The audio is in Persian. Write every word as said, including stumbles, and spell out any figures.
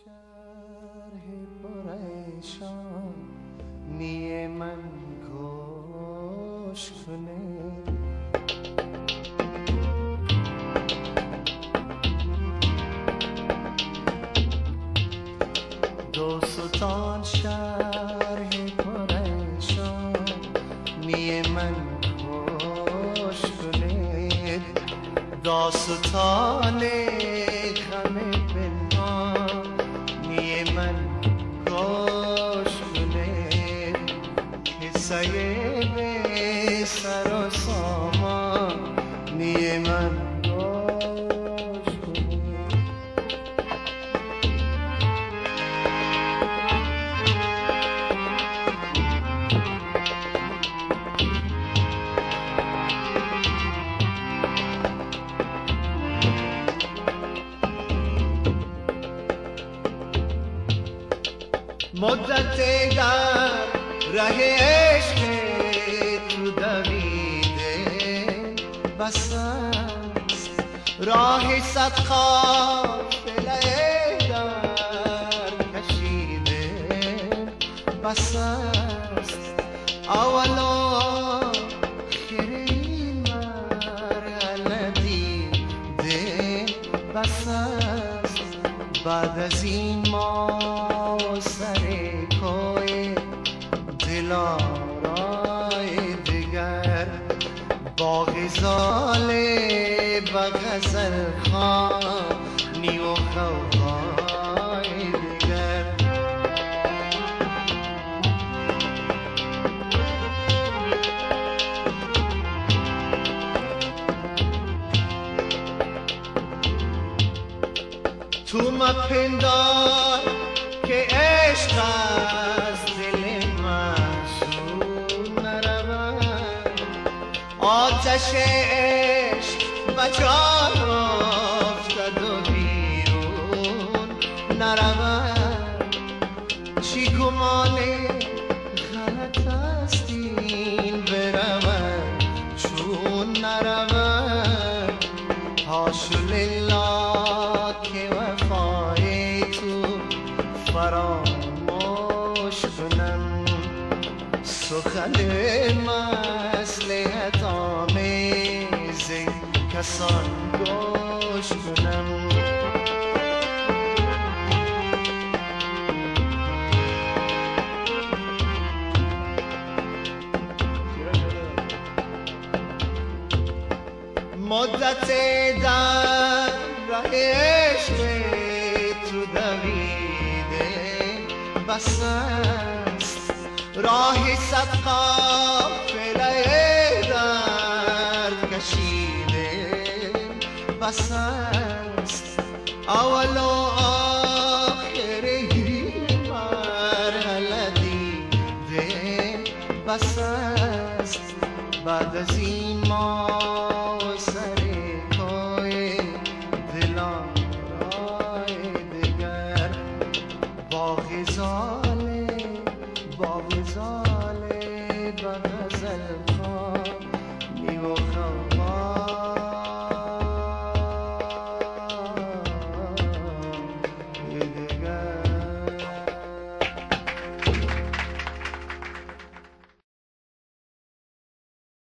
شرح پریشانی من گوش کنید. دوستان شرح پریشانی من گوش کنید. داستان غم پنهانی من گوش کنید. قصه به سر و سامانی من گوش کنید. مدت در ره عشق تو دویده بس است، راه صد قافله در کشیده بس است. اول و آخر این مرحله دیده بس است. بعد از این ما سر کوی دلارای دیگر با غزال و غزل خوانی و خوای دیگر. تو مپندار که عشق از دل محزون نرود، آتش عشق و جان افتد و بیرون نرود. چی گمان غلط است این برود چون نرود. حاشا لله که وفای تو فراموش کنم، سخن مصلحت آمیز کسان گوش کنم. مدت در راه عشق تو دویده بس است، راه صد قافله در کشیده بس است.